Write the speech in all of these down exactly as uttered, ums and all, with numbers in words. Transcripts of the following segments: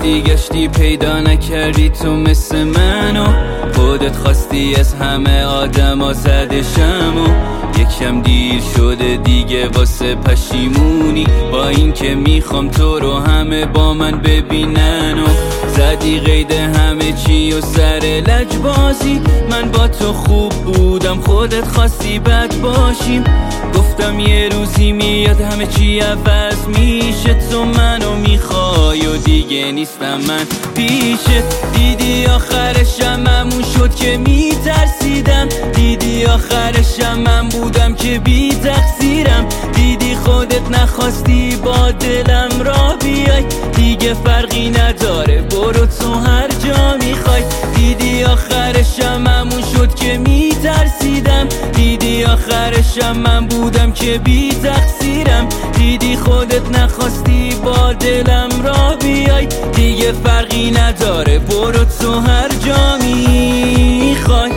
رفتی گشتی پیدا نکردی تو مثل منو، خودت خواستی از همه آدما زده شمو. یکم دیر شده دیگه واسه پشیمونی، با این که میخوام تو رو همه با من ببینن و زدی قید همه چی و سر لجبازی. من با تو خوب بودم خودت خواستی بد باشیم، گفتم یه روزی میاد همه چی عوض میشه. تو منو میخوای و دیگه نیستم من پیشت. دیدی آخرشم همون شد که میترسیدم، دیدی آخرشم من بودم که بی تقصیرم. دیدی خودت نخواستی با دلم را بیای، دیگه فرقی نداره برو تو هر جا میخوای. دیدی آخرشم همون شد که میترسیدم، دیدی آخرشم من بودم که بی تقصیرم. دیدی خودت نخواستی با دلم را بیای، دیگه فرقی نداره برو تو هر جا میخوای.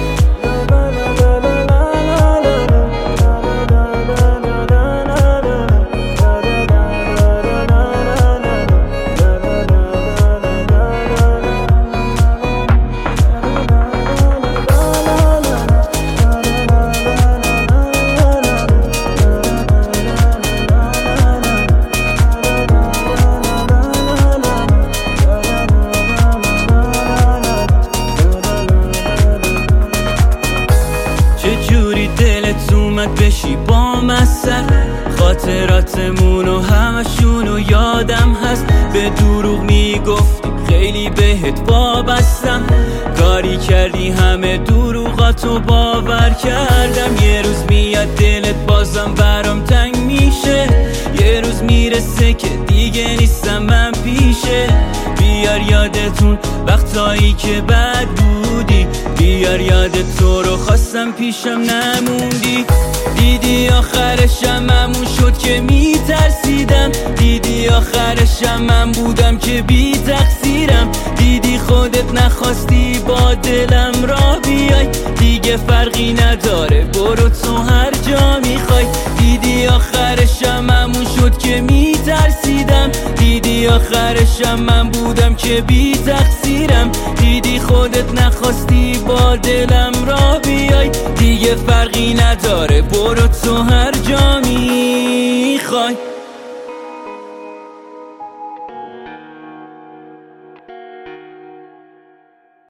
چجوری دلت اومد بشی با مسر، خاطراتمونو همشونو یادم هست. به دروغ میگفتی خیلی بهت وابستم، کاری کردی همه دروغاتو باور کردم. یه روز میاد دلت بازم برام تنگ میشه، یه روز میرسه که دیگه نیستم من پیشه. بیار یادتون وقتایی که بد بودی، بیار یادت تو رو خواستم پیشم نموندی. دیدی آخرشم همون شد که میترسیدم، دیدی آخرشم من بودم که بی تقصیرم. دیدی خودت نخواستی با دلم را بیای، دیگه فرقی نداره برو تو هر جا میخوای. دیدی آخرشم همون شد که میترسیدم، دیدی آخرشم من بودم که بی تقصیرم. دیدی خودت نخواستی با دلم را بیای، دیگه فرقی نداره برو تو هر جا میخوای.